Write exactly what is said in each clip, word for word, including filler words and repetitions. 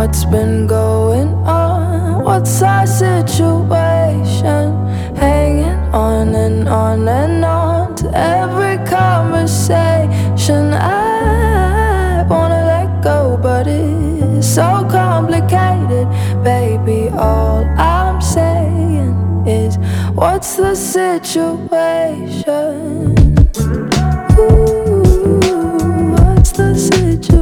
what's been going on? What's our situation? Hanging on and on and on to every conversation. I wanna let go, but it's so complicated, baby. All I'm saying is, what's the situation? Ooh, what's the situation?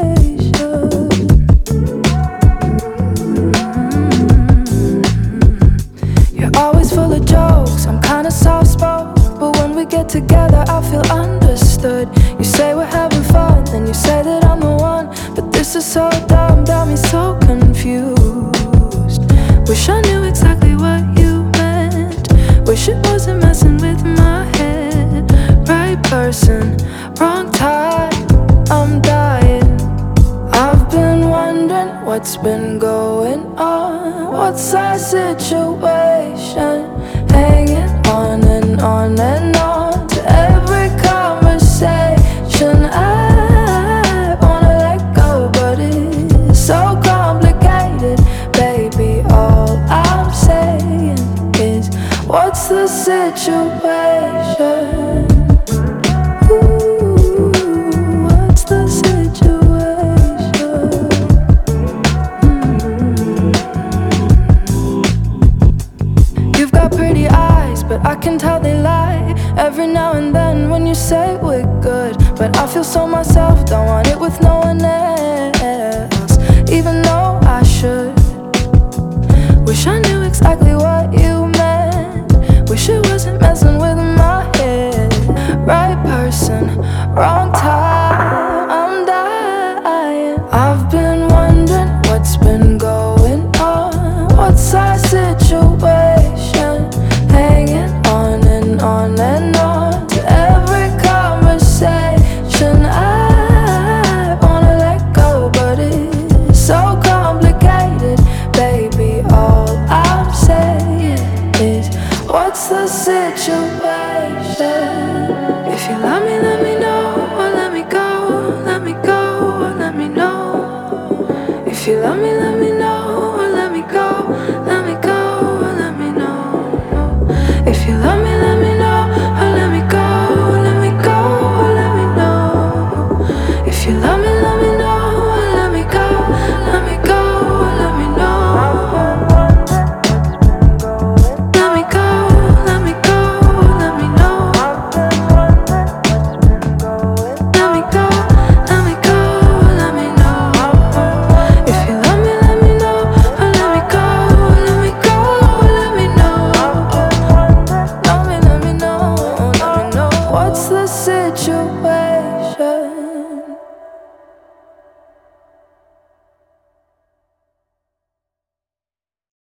Always full of jokes, I'm kinda soft-spoken, but when we get together I feel understood. You say we're having fun, then you say that I'm the one, but this is so dumb, got me so confused. Wish I knew exactly what you meant, wish it wasn't messing with my head. Right person, wrong time, I'm dying. I've been wondering what's been going on. What's our situation? Hanging on and on and on to every conversation. I wanna let go, but it's so complicated, baby. All I'm saying is, what's the situation? Ooh, what's the situation? Pretty eyes, but I can tell they lie. Every now and then when you say we're good, but I feel so myself, don't want it with no one else.